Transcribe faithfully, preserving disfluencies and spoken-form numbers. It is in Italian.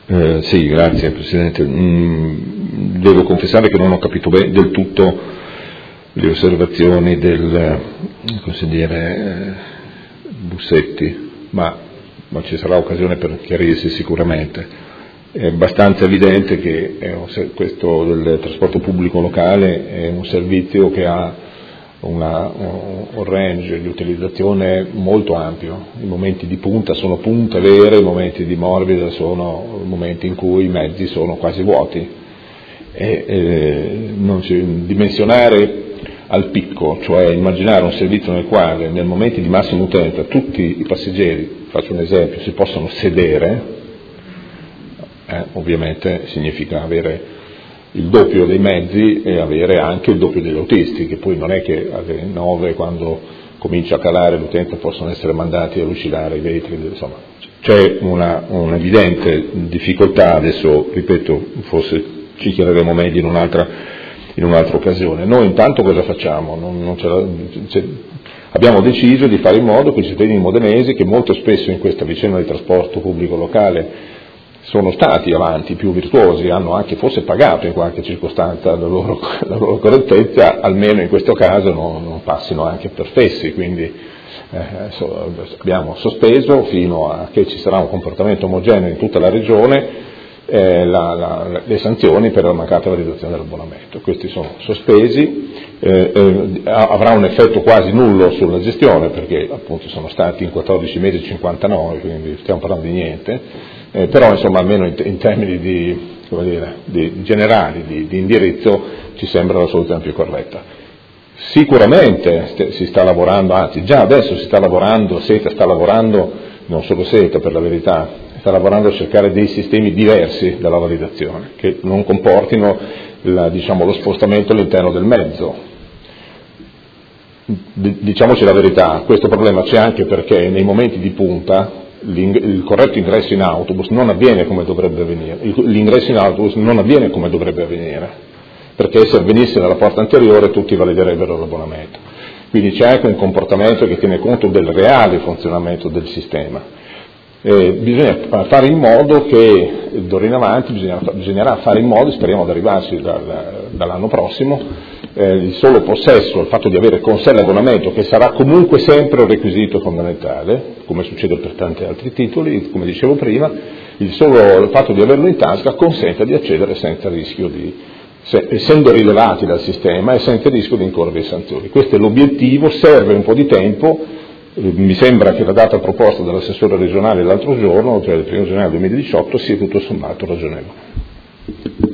Eh, sì, grazie Presidente. Mm, devo confessare che non ho capito bene del tutto le osservazioni del consigliere eh, Bussetti, ma, ma ci sarà occasione per chiarirsi sicuramente. È abbastanza evidente che è un, questo del trasporto pubblico locale è un servizio che ha una, un range di utilizzazione molto ampio. I momenti di punta sono punte vere, i momenti di morbida sono momenti in cui i mezzi sono quasi vuoti. E, e non ci, dimensionare al picco, cioè immaginare un servizio nel quale nel momento di massima utenza tutti i passeggeri, faccio un esempio, si possono sedere, eh, ovviamente significa avere il doppio dei mezzi e avere anche il doppio degli autisti, che poi non è che alle nove, quando comincia a calare l'utenza, possono essere mandati a lucidare i vetri, insomma c'è una, un'evidente difficoltà. Adesso ripeto, forse ci chiariremo meglio in un'altra, in un'altra occasione. Noi intanto cosa facciamo? Non, non ce la, ce, abbiamo deciso di fare in modo che i cittadini modenesi, che molto spesso in questa vicenda di trasporto pubblico locale sono stati avanti, più virtuosi, hanno anche forse pagato in qualche circostanza la loro, la loro correttezza, almeno in questo caso non, non passino anche per fessi. Quindi eh, so, abbiamo sospeso fino a che ci sarà un comportamento omogeneo in tutta la regione eh, la, la, le sanzioni per la mancata validazione dell'abbonamento. Questi sono sospesi, eh, eh, avrà un effetto quasi nullo sulla gestione, perché appunto sono stati in quattordici mesi cinquantanove, quindi stiamo parlando di niente. Eh, però insomma almeno in, in termini di, come dire, di generali, di, di indirizzo, ci sembra la soluzione più corretta. Sicuramente st- si sta lavorando, anzi già adesso si sta lavorando, SETA sta lavorando, non solo SETA per la verità, sta lavorando a cercare dei sistemi diversi dalla validazione, che non comportino la, diciamo, lo spostamento all'interno del mezzo. D- diciamoci la verità, questo problema c'è anche perché nei momenti di punta il corretto ingresso in autobus non avviene come dovrebbe avvenire, l'ingresso in autobus non avviene come dovrebbe avvenire, perché se avvenisse dalla porta anteriore tutti validerebbero l'abbonamento. Quindi c'è anche un comportamento che tiene conto del reale funzionamento del sistema. Eh, bisogna fare in modo che d'ora in avanti bisogna, bisognerà fare in modo, speriamo di arrivarci dal, dall'anno prossimo, eh, il solo possesso, il fatto di avere con sé l'abbonamento, che sarà comunque sempre un requisito fondamentale, come succede per tanti altri titoli, come dicevo prima, il solo il fatto di averlo in tasca consente di accedere senza rischio di, se, essendo rilevati dal sistema e senza rischio di incorrere in sanzioni. Questo è l'obiettivo, serve un po' di tempo. Mi sembra che la data proposta dall'assessore regionale l'altro giorno, cioè il primo gennaio duemiladiciotto, sia tutto sommato ragionevole.